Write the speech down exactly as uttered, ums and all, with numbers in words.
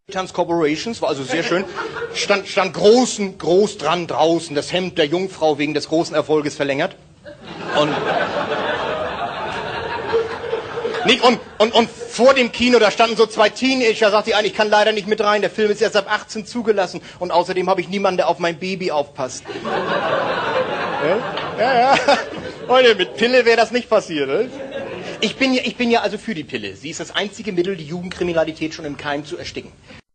Tanz Corporations, war also sehr schön, stand, stand großen, groß dran draußen, das Hemd der Jungfrau wegen des großen Erfolges verlängert. Und, nicht, und, und, und vor dem Kino, da standen so zwei Teenager, sagt die eine, ich kann leider nicht mit rein, der Film ist erst ab achtzehn zugelassen und außerdem habe ich niemanden, der auf mein Baby aufpasst. Ja, ja, ja. Leute, mit Pille wäre das nicht passiert, ne? Ich bin, ja, ich bin ja also für die Pille. Sie ist das einzige Mittel, die Jugendkriminalität schon im Keim zu ersticken.